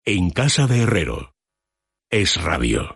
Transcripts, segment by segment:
En casa de Herrero. Es Radio.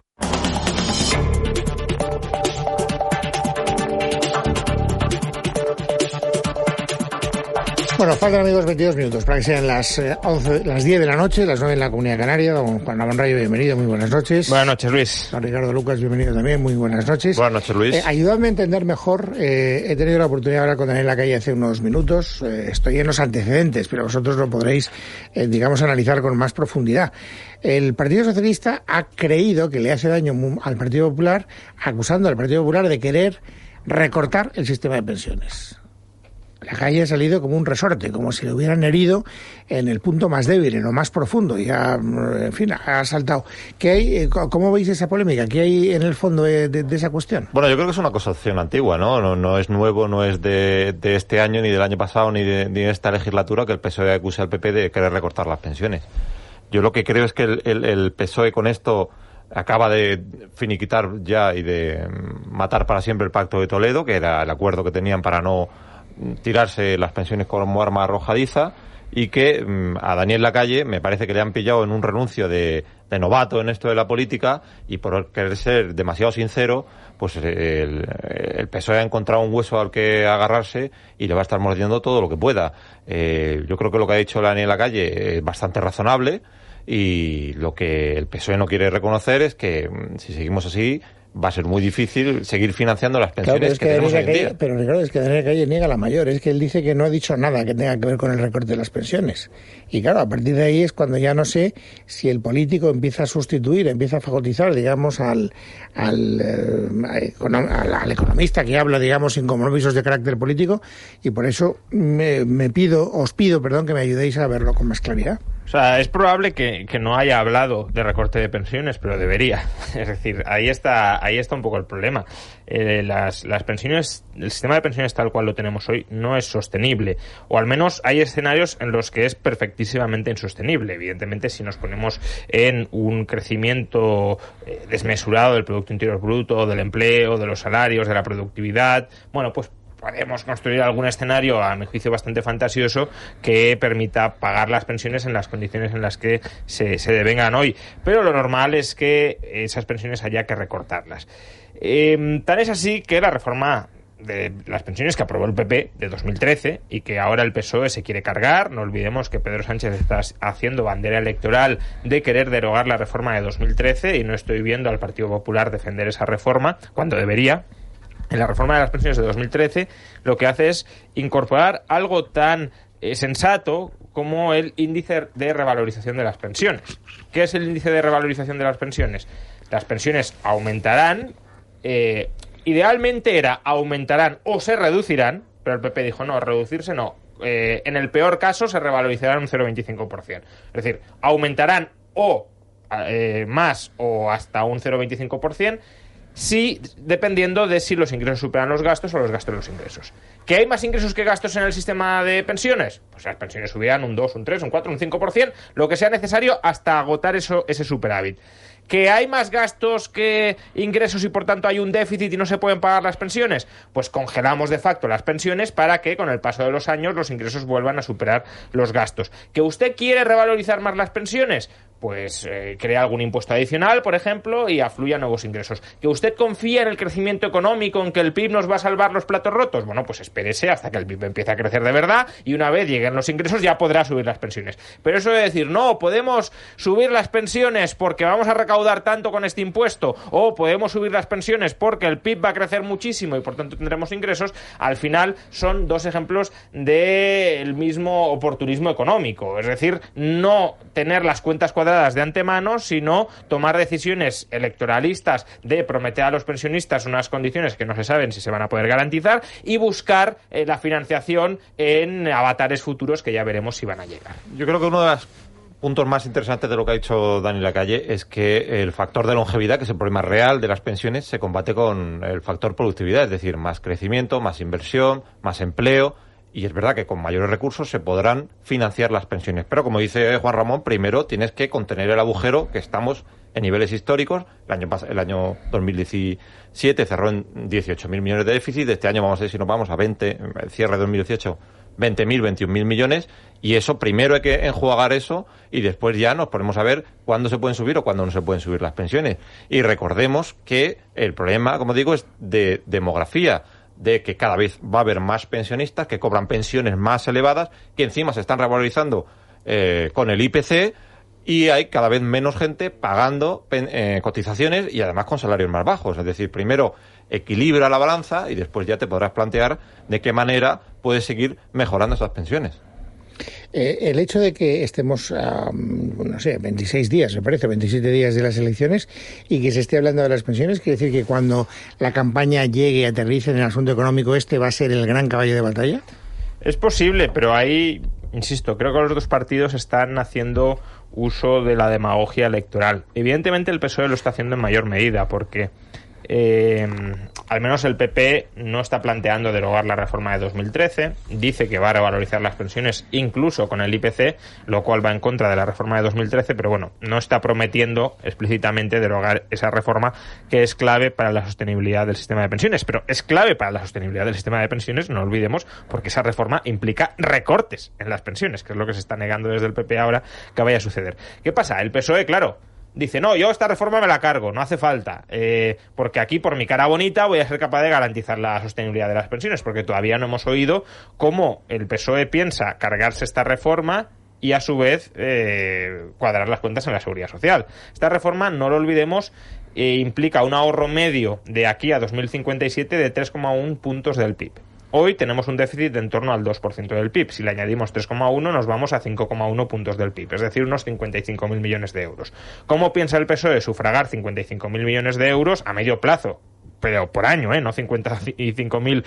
Bueno, faltan, amigos, 22 minutos para que sean las 10 de la noche, las 9 en la Comunidad Canaria. Don Juan Ramón Rayo, bienvenido, muy buenas noches. Buenas noches, Luis. Don Ricardo Lucas, bienvenido también, muy buenas noches. Buenas noches, Luis. Ayúdame a entender mejor, he tenido la oportunidad de hablar con Daniel Lacalle hace unos minutos, estoy en los antecedentes, pero vosotros lo podréis, analizar con más profundidad. El Partido Socialista ha creído que le hace daño al Partido Popular, acusando al Partido Popular de querer recortar el sistema de pensiones. Lacalle ha salido como un resorte, como si le hubieran herido en el punto más débil, en lo más profundo, y en fin, ha saltado. ¿Qué hay? ¿Cómo veis esa polémica? ¿Qué hay en el fondo de esa cuestión? Bueno, yo creo que es una acusación antigua, ¿no? No es nuevo, no es de este año, ni del año pasado, ni de esta legislatura, que el PSOE acuse al PP de querer recortar las pensiones. Yo lo que creo es que el PSOE con esto acaba de finiquitar ya y de matar para siempre el Pacto de Toledo, que era el acuerdo que tenían para no tirarse las pensiones como arma arrojadiza, y que a Daniel Lacalle me parece que le han pillado en un renuncio de novato en esto de la política, y por querer ser demasiado sincero, pues el PSOE ha encontrado un hueso al que agarrarse y le va a estar mordiendo todo lo que pueda. Yo creo que lo que ha dicho Daniel Lacalle es bastante razonable, y lo que el PSOE no quiere reconocer es que si seguimos así va a ser muy difícil seguir financiando las pensiones que tenemos hoy en día. Pero Ricardo, es que Daniel Lacalle niega la mayor, es que él dice que no ha dicho nada que tenga que ver con el recorte de las pensiones. Y claro, a partir de ahí es cuando ya no sé si el político empieza a sustituir, empieza a fagotizar, digamos, al economista que habla, digamos, sin compromisos de carácter político, y por eso os pido, que me ayudéis a verlo con más claridad. O sea, es probable que no haya hablado de recorte de pensiones, pero debería. Es decir, ahí está un poco el problema. Las pensiones, el sistema de pensiones tal cual lo tenemos hoy no es sostenible, o al menos hay escenarios en los que es perfectísimamente insostenible. Evidentemente, si nos ponemos en un crecimiento desmesurado del Producto Interior Bruto, del empleo, de los salarios, de la productividad, bueno, pues podemos construir algún escenario, a mi juicio, bastante fantasioso que permita pagar las pensiones en las condiciones en las que se devengan hoy. Pero lo normal es que esas pensiones haya que recortarlas. Tan es así que la reforma de las pensiones que aprobó el PP de 2013 y que ahora el PSOE se quiere cargar, no olvidemos que Pedro Sánchez está haciendo bandera electoral de querer derogar la reforma de 2013, y no estoy viendo al Partido Popular defender esa reforma cuando debería. En la reforma de las pensiones de 2013 lo que hace es incorporar algo tan sensato como el índice de revalorización de las pensiones. ¿Qué es el índice de revalorización de las pensiones? Las pensiones aumentarán, idealmente aumentarán o se reducirán, pero el PP dijo no, reducirse no. En el peor caso se revalorizarán un 0,25%. Es decir, aumentarán o más o hasta un 0,25%, sí, dependiendo de si los ingresos superan los gastos o los gastos los ingresos. ¿Que hay más ingresos que gastos en el sistema de pensiones? Pues las pensiones subirán un 2, un 3, un 4, un 5%, lo que sea necesario hasta agotar ese superávit. ¿Que hay más gastos que ingresos y por tanto hay un déficit y no se pueden pagar las pensiones? Pues congelamos de facto las pensiones para que con el paso de los años los ingresos vuelvan a superar los gastos. ¿Que usted quiere revalorizar más las pensiones? Pues crea algún impuesto adicional, por ejemplo, y afluya nuevos ingresos. ¿Que usted confía en el crecimiento económico, en que el PIB nos va a salvar los platos rotos? Bueno, pues espérese hasta que el PIB empiece a crecer de verdad, y una vez lleguen los ingresos ya podrá subir las pensiones. Pero eso de decir, no, podemos subir las pensiones porque vamos a recaudar tanto con este impuesto, o podemos subir las pensiones porque el PIB va a crecer muchísimo y por tanto tendremos ingresos, al final son dos ejemplos del mismo oportunismo económico. Es decir, no tener las cuentas cuadradas de antemano, sino tomar decisiones electoralistas de prometer a los pensionistas unas condiciones que no se saben si se van a poder garantizar, y buscar la financiación en avatares futuros que ya veremos si van a llegar. Yo creo que uno de los puntos más interesantes de lo que ha dicho Daniel Lacalle es que el factor de longevidad, que es el problema real de las pensiones, se combate con el factor productividad, es decir, más crecimiento, más inversión, más empleo. Y es verdad que con mayores recursos se podrán financiar las pensiones. Pero como dice Juan Ramón, primero tienes que contener el agujero, que estamos en niveles históricos. El año 2017 cerró en 18.000 millones de déficit. Este año vamos a ver si nos vamos a 20. El cierre de 2018 20.000, 21.000 millones, y eso primero hay que enjuagar eso y después ya nos ponemos a ver cuándo se pueden subir o cuándo no se pueden subir las pensiones. Y recordemos que el problema, como digo, es de demografía, de que cada vez va a haber más pensionistas que cobran pensiones más elevadas, que encima se están revalorizando con el IPC, y hay cada vez menos gente pagando cotizaciones y además con salarios más bajos. Es decir, primero equilibra la balanza y después ya te podrás plantear de qué manera puedes seguir mejorando esas pensiones. El hecho de que estemos a, no sé, 26 días, me parece, 27 días de las elecciones y que se esté hablando de las pensiones, quiere decir que cuando la campaña llegue y aterrice en el asunto económico, va a ser el gran caballo de batalla. Es posible, pero ahí, insisto, creo que los dos partidos están haciendo uso de la demagogia electoral. Evidentemente el PSOE lo está haciendo en mayor medida, porque al menos el PP no está planteando derogar la reforma de 2013, dice que va a revalorizar las pensiones incluso con el IPC, lo cual va en contra de la reforma de 2013, pero bueno, no está prometiendo explícitamente derogar esa reforma que es clave para la sostenibilidad del sistema de pensiones, pero es clave para la sostenibilidad del sistema de pensiones, no olvidemos, porque esa reforma implica recortes en las pensiones, que es lo que se está negando desde el PP ahora que vaya a suceder. ¿Qué pasa? El PSOE, claro, dice, no, yo esta reforma me la cargo, no hace falta, porque aquí por mi cara bonita voy a ser capaz de garantizar la sostenibilidad de las pensiones, porque todavía no hemos oído cómo el PSOE piensa cargarse esta reforma y a su vez cuadrar las cuentas en la seguridad social. Esta reforma, no lo olvidemos, implica un ahorro medio de aquí a 2057 de 3,1 puntos del PIB. Hoy tenemos un déficit de en torno al 2% del PIB. Si le añadimos 3,1 nos vamos a 5,1 puntos del PIB, es decir, unos 55.000 millones de euros. ¿Cómo piensa el PSOE sufragar 55.000 millones de euros a medio plazo? Pero por año, no 55.000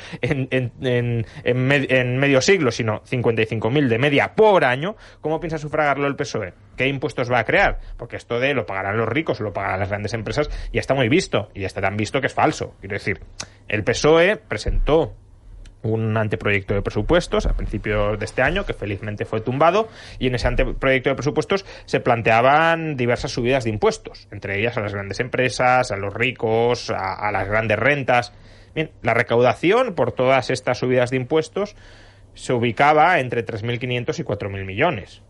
en medio siglo, sino 55.000 de media por año. ¿Cómo piensa sufragarlo el PSOE? ¿Qué impuestos va a crear? Porque esto de lo pagarán los ricos o lo pagarán las grandes empresas ya está muy visto, y ya está tan visto que es falso. Quiero decir, el PSOE presentó un anteproyecto de presupuestos a principios de este año, que felizmente fue tumbado, y en ese anteproyecto de presupuestos se planteaban diversas subidas de impuestos, entre ellas a las grandes empresas, a los ricos, a las grandes rentas. Bien, la recaudación por todas estas subidas de impuestos se ubicaba entre 3.500 y 4.000 millones.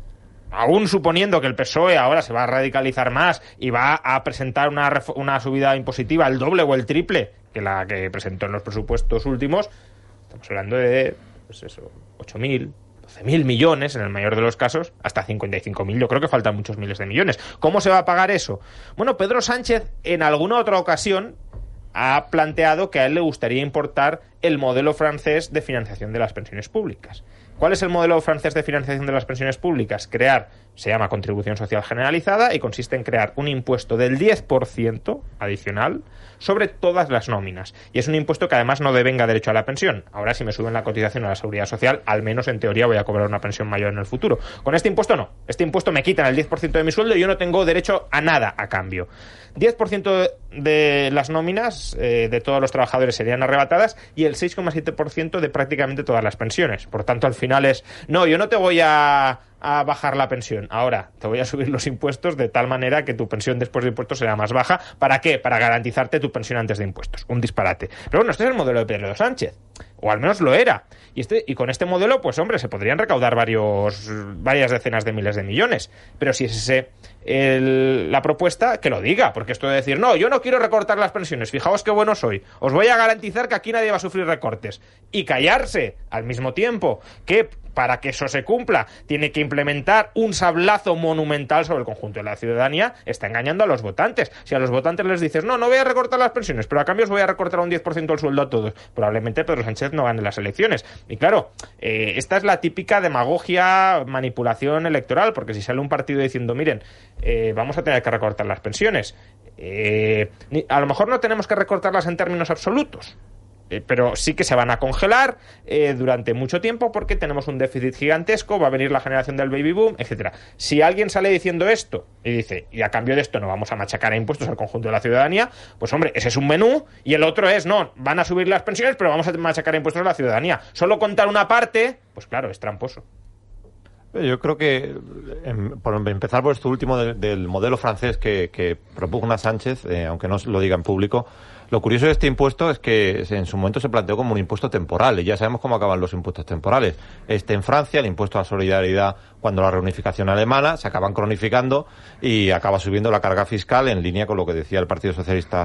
Aún suponiendo que el PSOE ahora se va a radicalizar más y va a presentar una subida impositiva el doble o el triple que la que presentó en los presupuestos últimos, estamos hablando de, pues eso, 8.000, 12.000 millones en el mayor de los casos, hasta 55.000. Yo creo que faltan muchos miles de millones. ¿Cómo se va a pagar eso? Bueno, Pedro Sánchez en alguna otra ocasión ha planteado que a él le gustaría importar el modelo francés de financiación de las pensiones públicas. ¿Cuál es el modelo francés de financiación de las pensiones públicas? Se llama contribución social generalizada y consiste en crear un impuesto del 10% adicional sobre todas las nóminas. Y es un impuesto que además no devenga derecho a la pensión. Ahora, si me suben la cotización a la seguridad social, al menos en teoría voy a cobrar una pensión mayor en el futuro. Con este impuesto no. Este impuesto me quitan el 10% de mi sueldo y yo no tengo derecho a nada a cambio. 10% de las nóminas de todos los trabajadores serían arrebatadas y el 6,7% de prácticamente todas las pensiones. Por tanto, al final no, yo no te voy a bajar la pensión. Ahora te voy a subir los impuestos de tal manera que tu pensión después de impuestos será más baja. ¿Para qué? Para garantizarte tu pensión antes de impuestos. Un disparate. Pero bueno, este es el modelo de Pedro Sánchez. O al menos lo era. Y con este modelo, pues hombre, se podrían recaudar varias decenas de miles de millones. Pero si es la propuesta, que lo diga. Porque esto de decir, no, yo no quiero recortar las pensiones, fijaos qué bueno soy, os voy a garantizar que aquí nadie va a sufrir recortes. Y callarse al mismo tiempo que para que eso se cumpla tiene que implementar un sablazo monumental sobre el conjunto de la ciudadanía, está engañando a los votantes. Si a los votantes les dices, no voy a recortar las pensiones, pero a cambio os voy a recortar un 10% el sueldo a todos, probablemente Pedro Sánchez no gane las elecciones. Y claro, esta es la típica demagogia, manipulación electoral, porque si sale un partido diciendo, miren, vamos a tener que recortar las pensiones, a lo mejor no tenemos que recortarlas en términos absolutos, pero sí que se van a congelar durante mucho tiempo porque tenemos un déficit gigantesco, va a venir la generación del baby boom, etcétera. Si alguien sale diciendo esto y dice, y a cambio de esto no vamos a machacar a impuestos al conjunto de la ciudadanía, pues hombre, ese es un menú, y el otro es, no, van a subir las pensiones pero vamos a machacar a impuestos a la ciudadanía. Solo contar una parte, pues claro, es tramposo. Yo creo que, por empezar por esto último del modelo francés que propugna Sánchez, aunque no lo diga en público, lo curioso de este impuesto es que en su momento se planteó como un impuesto temporal, y ya sabemos cómo acaban los impuestos temporales. En Francia, el impuesto a la solidaridad, cuando la reunificación alemana, se acaban cronificando y acaba subiendo la carga fiscal en línea con lo que decía el Partido Socialista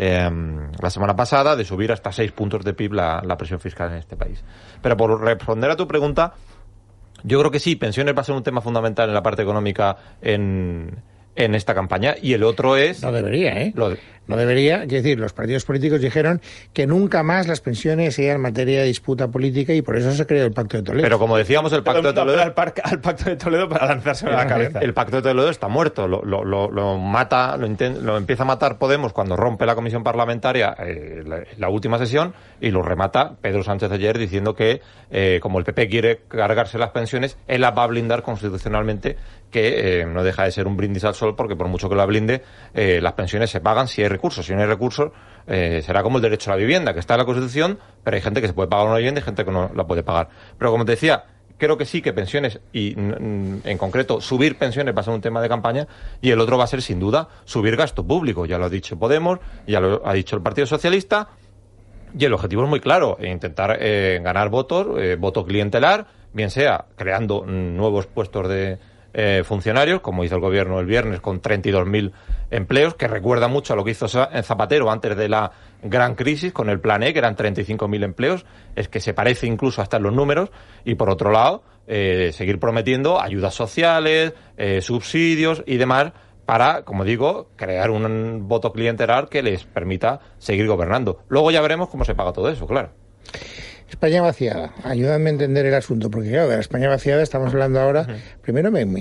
la semana pasada, de subir hasta 6 puntos de PIB la presión fiscal en este país. Pero por responder a tu pregunta, yo creo que sí, pensiones va a ser un tema fundamental en la parte económica en esta campaña, y el otro es... No debería, ¿eh? No debería, quiero decir, los partidos políticos dijeron que nunca más las pensiones sean materia de disputa política y por eso se creó el Pacto de Toledo. Pero como decíamos, el Pacto de Toledo... al Pacto de Toledo para lanzarse a la cabeza. El Pacto de Toledo está muerto, lo mata, lo empieza a matar Podemos cuando rompe la comisión parlamentaria la última sesión, y lo remata Pedro Sánchez ayer diciendo que como el PP quiere cargarse las pensiones, él las va a blindar constitucionalmente, que no deja de ser un brindis al sol, porque por mucho que la blinde, las pensiones se pagan si hay recursos. Si no hay recursos, será como el derecho a la vivienda, que está en la Constitución, pero hay gente que se puede pagar una vivienda y gente que no la puede pagar. Pero como te decía, creo que sí, que pensiones, y en concreto subir pensiones va a ser un tema de campaña, y el otro va a ser sin duda subir gasto público. Ya lo ha dicho Podemos, ya lo ha dicho el Partido Socialista, y el objetivo es muy claro: intentar ganar voto clientelar, bien sea creando nuevos puestos de funcionarios, como hizo el gobierno el viernes con 32.000 empleos, que recuerda mucho a lo que hizo Zapatero antes de la gran crisis con el Plan E, que eran 35.000 empleos. Es que se parece incluso hasta en los números. Y por otro lado, seguir prometiendo ayudas sociales, subsidios y demás, para, como digo, crear un voto clientelar que les permita seguir gobernando. Luego ya veremos cómo se paga todo eso, claro. España vaciada. Ayúdame a entender el asunto, porque claro, de la España vaciada estamos hablando ahora. Primero me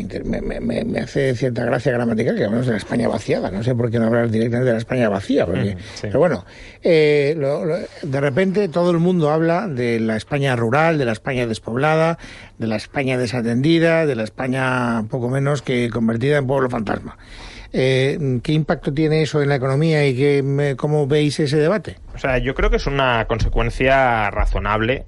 hace cierta gracia gramatical que hablamos de la España vaciada. No sé por qué no hablar directamente de la España vacía, porque, sí. Pero bueno, de repente todo el mundo habla de la España rural, de la España despoblada, de la España desatendida, de la España poco menos que convertida en pueblo fantasma. ¿Qué impacto tiene eso en la economía y cómo veis ese debate? O sea, yo creo que es una consecuencia razonable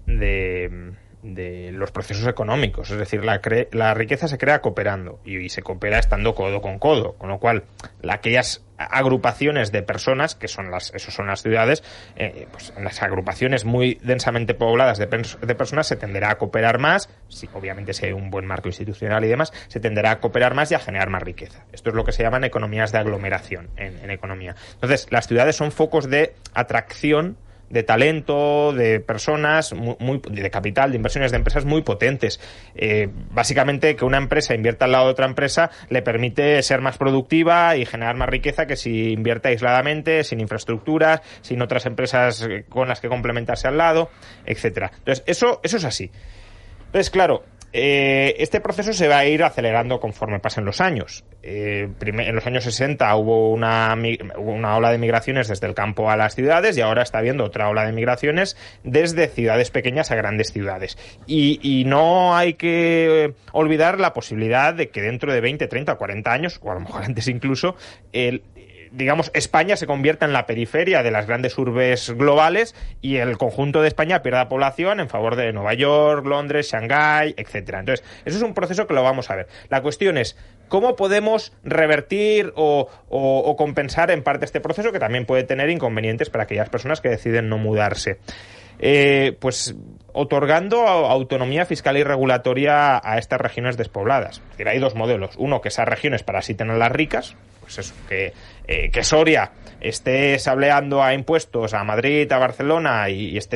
de los procesos económicos. Es decir, la riqueza se crea cooperando y se coopera estando codo con codo, con lo cual aquellas agrupaciones de personas, que son las ciudades, pues en las agrupaciones muy densamente pobladas de personas se tenderá a cooperar más, sí, obviamente si hay un buen marco institucional y demás, se tenderá a cooperar más y a generar más riqueza. Esto es lo que se llaman economías de aglomeración en economía. Entonces, las ciudades son focos de atracción de talento, de personas, de capital, de inversiones de empresas muy potentes. Básicamente, que una empresa invierta al lado de otra empresa le permite ser más productiva y generar más riqueza que si invierte aisladamente, sin infraestructuras, sin otras empresas con las que complementarse al lado, etcétera. Entonces, eso es así. Entonces, claro, este proceso se va a ir acelerando conforme pasen los años. En los años 60 hubo una ola de migraciones desde el campo a las ciudades, y ahora está habiendo otra ola de migraciones desde ciudades pequeñas a grandes ciudades. Y no hay que olvidar la posibilidad de que dentro de 20, 30 o 40 años, o a lo mejor antes incluso, digamos, España se convierta en la periferia de las grandes urbes globales y el conjunto de España pierda población en favor de Nueva York, Londres, Shanghái, etcétera. Entonces, eso es un proceso que lo vamos a ver. La cuestión es cómo podemos revertir o compensar en parte este proceso, que también puede tener inconvenientes para aquellas personas que deciden no mudarse. Pues otorgando autonomía fiscal y regulatoria a estas regiones despobladas. Es decir, hay dos modelos. Uno, que esas regiones parasiten a las ricas, pues eso, que Soria esté sableando a impuestos a Madrid, a Barcelona y esté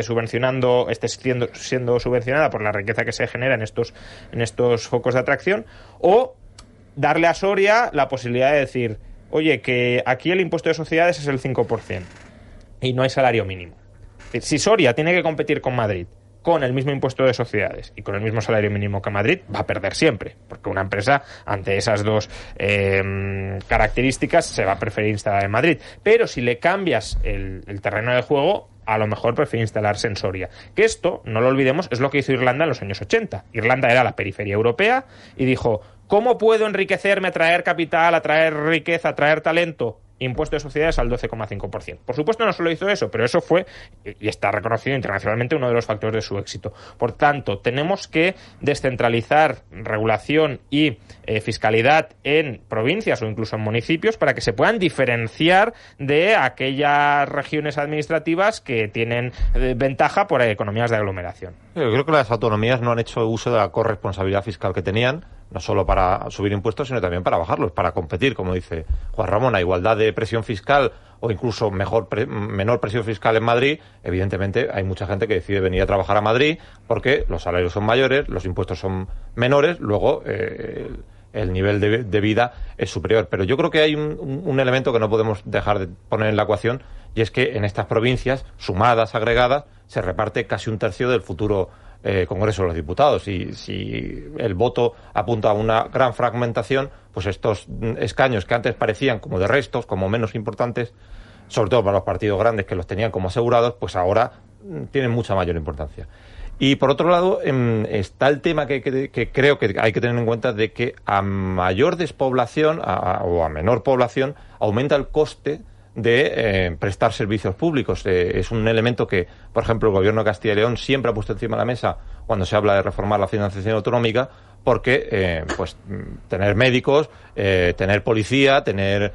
siendo subvencionada por la riqueza que se genera en estos focos de atracción, o darle a Soria la posibilidad de decir, oye, que aquí el impuesto de sociedades es el 5% y no hay salario mínimo. Es decir, si Soria tiene que competir con Madrid con el mismo impuesto de sociedades y con el mismo salario mínimo que Madrid, va a perder siempre, porque una empresa ante esas dos características se va a preferir instalar en Madrid. Pero si le cambias el terreno de juego, a lo mejor prefiere instalarse en Soria. Que esto, no lo olvidemos, es lo que hizo Irlanda en los años 80. Irlanda era la periferia europea y dijo, ¿cómo puedo enriquecerme, atraer capital, atraer riqueza, atraer talento impuesto de sociedades al 12,5%. Por supuesto no solo hizo eso, pero eso fue, y está reconocido internacionalmente, uno de los factores de su éxito. Por tanto, tenemos que descentralizar regulación y fiscalidad en provincias o incluso en municipios para que se puedan diferenciar de aquellas regiones administrativas que tienen ventaja por economías de aglomeración. Yo creo que las autonomías no han hecho uso de la corresponsabilidad fiscal que tenían, no solo para subir impuestos, sino también para bajarlos, para competir, como dice Juan Ramón, a igualdad de presión fiscal o incluso menor presión fiscal en Madrid. Evidentemente hay mucha gente que decide venir a trabajar a Madrid porque los salarios son mayores, los impuestos son menores, luego el nivel de vida es superior. Pero yo creo que hay un elemento que no podemos dejar de poner en la ecuación, y es que en estas provincias, sumadas, agregadas, se reparte casi un tercio del futuro Congreso de los Diputados, y si el voto apunta a una gran fragmentación, pues estos escaños que antes parecían como de restos, como menos importantes, sobre todo para los partidos grandes que los tenían como asegurados, pues ahora tienen mucha mayor importancia. Y por otro lado está el tema que creo que hay que tener en cuenta, de que a mayor despoblación o a menor población aumenta el coste de prestar servicios públicos. Es un elemento que, por ejemplo, el Gobierno de Castilla y León siempre ha puesto encima de la mesa cuando se habla de reformar la financiación autonómica, porque pues tener médicos, tener policía, tener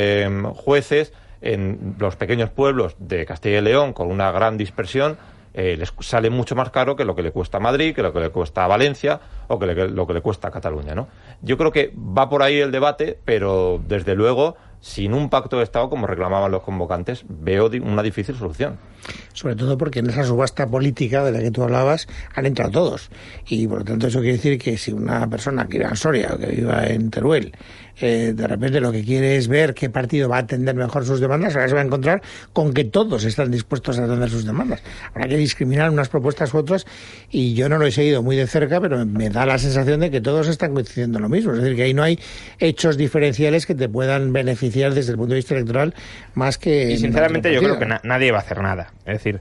jueces en los pequeños pueblos de Castilla y León con una gran dispersión les sale mucho más caro que lo que le cuesta a Madrid, que lo que le cuesta a Valencia o que lo que le cuesta a Cataluña, ¿no? Yo creo que va por ahí el debate, pero desde luego sin un pacto de Estado, como reclamaban los convocantes, veo una difícil solución. Sobre todo porque en esa subasta política de la que tú hablabas han entrado todos. Y por lo tanto eso quiere decir que si una persona que viva en Soria o que viva en Teruel, de repente lo que quiere es ver qué partido va a atender mejor sus demandas, ahora se va a encontrar con que todos están dispuestos a atender sus demandas. Habrá que discriminar unas propuestas u otras, y yo no lo he seguido muy de cerca, pero me da la sensación de que todos están coincidiendo en lo mismo. Es decir, que ahí no hay hechos diferenciales que te puedan beneficiar desde el punto de vista electoral más que... Y sinceramente yo creo que nadie va a hacer nada. Es decir,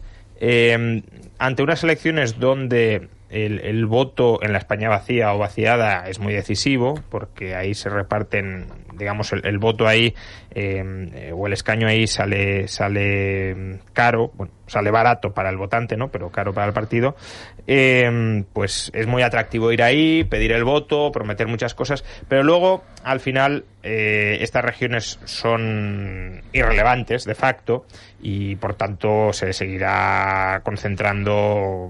ante unas elecciones donde el voto en la España vacía o vaciada es muy decisivo, porque ahí se reparten, digamos, el voto ahí o el escaño ahí sale caro, bueno, sale barato para el votante, ¿no? Pero caro para el partido. Pues es muy atractivo ir ahí, pedir el voto, prometer muchas cosas, pero luego al final estas regiones son irrelevantes de facto, y por tanto se seguirá concentrando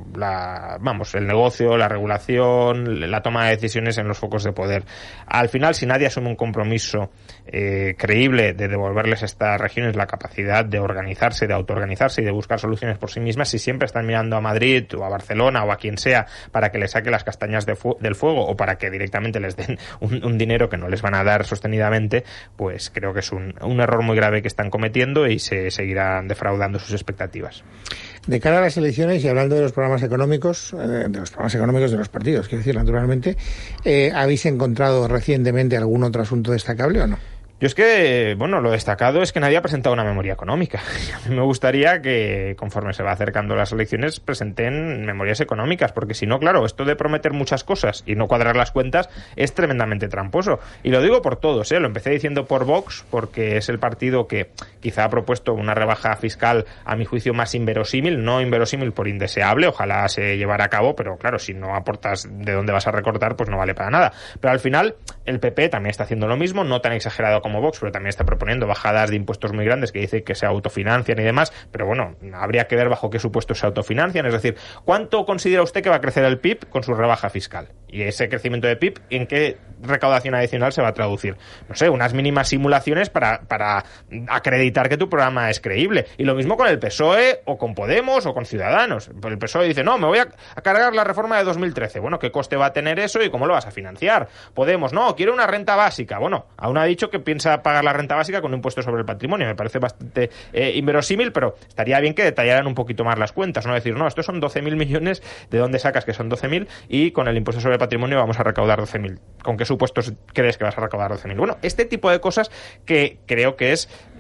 el negocio, la regulación, la toma de decisiones en los focos de poder. Al final, si nadie asume un compromiso creíble de devolverles a estas regiones la capacidad de organizarse, de autoorganizarse y de buscar soluciones por sí mismas, si siempre están mirando a Madrid o a Barcelona o a quien sea para que les saque las castañas del fuego, o para que directamente les den un dinero que no les van a dar sostenidamente, pues creo que es un error muy grave que están cometiendo, y se seguirán defraudando sus expectativas. De cara a las elecciones, y hablando de los programas económicos, de los partidos, quiero decir, naturalmente, ¿habéis encontrado recientemente algún otro asunto destacable o no? Yo es que, lo destacado es que nadie ha presentado una memoria económica. A mí me gustaría que, conforme se va acercando las elecciones, presenten memorias económicas, porque si no, claro, esto de prometer muchas cosas y no cuadrar las cuentas es tremendamente tramposo. Y lo digo por todos, lo empecé diciendo por Vox, porque es el partido que quizá ha propuesto una rebaja fiscal, a mi juicio, más inverosímil, no inverosímil por indeseable, ojalá se llevara a cabo, pero claro, si no aportas de dónde vas a recortar, pues no vale para nada. Pero al final, el PP también está haciendo lo mismo, no tan exagerado como Vox, pero también está proponiendo bajadas de impuestos muy grandes que dice que se autofinancian y demás, pero bueno, habría que ver bajo qué supuestos se autofinancian, es decir, ¿cuánto considera usted que va a crecer el PIB con su rebaja fiscal? Y ese crecimiento de PIB, ¿en qué recaudación adicional se va a traducir? No sé, unas mínimas simulaciones para acreditar que tu programa es creíble. Y lo mismo con el PSOE o con Podemos o con Ciudadanos. El PSOE dice, no, me voy a cargar la reforma de 2013. Bueno, ¿qué coste va a tener eso y cómo lo vas a financiar? Podemos, no, quiere una renta básica. Bueno, aún ha dicho que piensa pagar la renta básica con un impuesto sobre el patrimonio. Me parece bastante inverosímil, pero estaría bien que detallaran un poquito más las cuentas, no decir, no, estos son 12.000 millones, ¿de dónde sacas que son 12.000? Y con el impuesto sobre el patrimonio vamos a recaudar 12.000. ¿Con qué supuestos crees que vas a recaudar 12.000? Bueno, este tipo de cosas que creo que es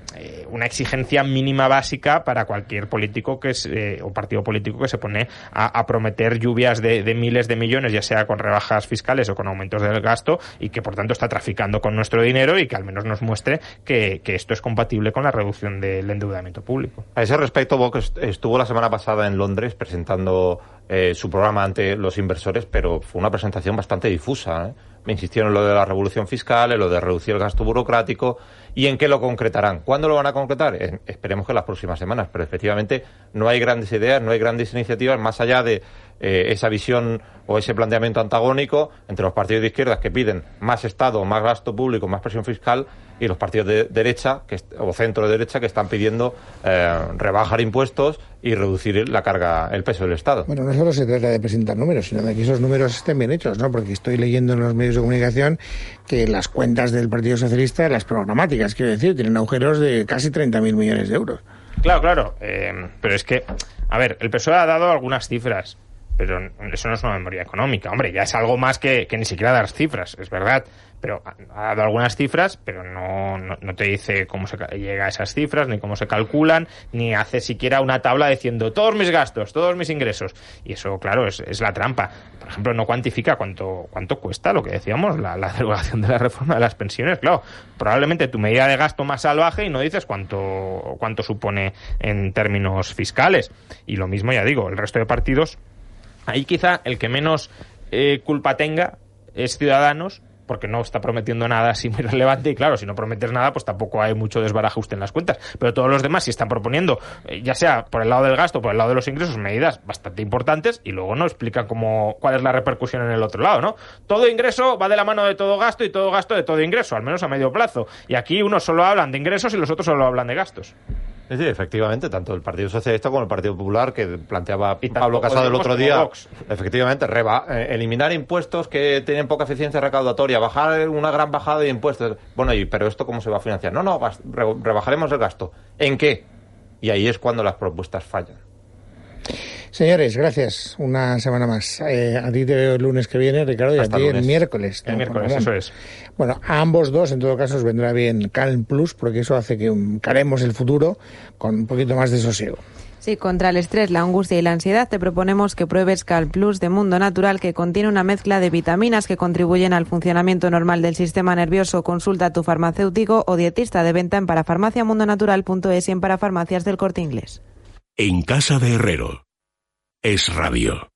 una exigencia mínima básica para cualquier político o partido político que se pone a prometer lluvias de miles de millones, ya sea con rebajas fiscales o con aumentos del gasto, y que por tanto está traficando con nuestro dinero, y que al menos nos muestre que esto es compatible con la reducción del endeudamiento público. A ese respecto, Vox estuvo la semana pasada en Londres presentando su programa ante los inversores, pero fue una presentación bastante difusa, ¿eh? Me insistieron en lo de la revolución fiscal, en lo de reducir el gasto burocrático, y en qué lo concretarán. ¿Cuándo lo van a concretar? Esperemos que en las próximas semanas, pero efectivamente no hay grandes ideas, no hay grandes iniciativas, más allá de esa visión o ese planteamiento antagónico entre los partidos de izquierdas que piden más Estado, más gasto público, más presión fiscal, y los partidos de derecha o centro derecha que están pidiendo rebajar impuestos y reducir la carga, el peso del Estado. Bueno, no solo se trata de presentar números, sino de que esos números estén bien hechos, ¿no? Porque estoy leyendo en los medios de comunicación que las cuentas del Partido Socialista, las programáticas, quiero decir, tienen agujeros de casi 30.000 millones de euros. Claro, pero es que, a ver, el PSOE ha dado algunas cifras, pero eso no es una memoria económica. Hombre, ya es algo más que ni siquiera dar cifras, es verdad, pero ha dado algunas cifras, pero no te dice cómo se llega a esas cifras, ni cómo se calculan, ni hace siquiera una tabla diciendo todos mis gastos, todos mis ingresos. Y eso, claro, es la trampa. Por ejemplo, no cuantifica cuánto cuesta, lo que decíamos, la derogación de la reforma de las pensiones. Claro, probablemente tu medida de gasto más salvaje, y no dices cuánto supone en términos fiscales. Y lo mismo, ya digo, el resto de partidos, ahí quizá el que menos culpa tenga es Ciudadanos, porque no está prometiendo nada así muy relevante, y claro, si no prometes nada, pues tampoco hay mucho desbarajuste en las cuentas. Pero todos los demás sí están proponiendo, ya sea por el lado del gasto o por el lado de los ingresos, medidas bastante importantes, y luego no explican cuál es la repercusión en el otro lado, ¿no? Todo ingreso va de la mano de todo gasto, y todo gasto de todo ingreso, al menos a medio plazo. Y aquí unos solo hablan de ingresos y los otros solo hablan de gastos. Sí, efectivamente, tanto el Partido Socialista como el Partido Popular, que planteaba Pablo Casado el otro día, efectivamente, eliminar impuestos que tienen poca eficiencia recaudatoria, bajar una gran bajada de impuestos. Bueno, pero ¿esto cómo se va a financiar? No, rebajaremos el gasto. ¿En qué? Y ahí es cuando las propuestas fallan. Señores, gracias. Una semana más. A ti te veo el lunes que viene, Ricardo, y hasta a ti lunes. el miércoles. El miércoles, eso es. Bueno, a ambos dos, en todo caso, os vendrá bien Calm Plus, porque eso hace que encaremos el futuro con un poquito más de sosiego. Sí, contra el estrés, la angustia y la ansiedad te proponemos que pruebes Calm Plus de Mundo Natural, que contiene una mezcla de vitaminas que contribuyen al funcionamiento normal del sistema nervioso. Consulta a tu farmacéutico o dietista. De venta en parafarmaciamundonatural.es y en parafarmacias del Corte Inglés. En casa de Herrero. Es Radio.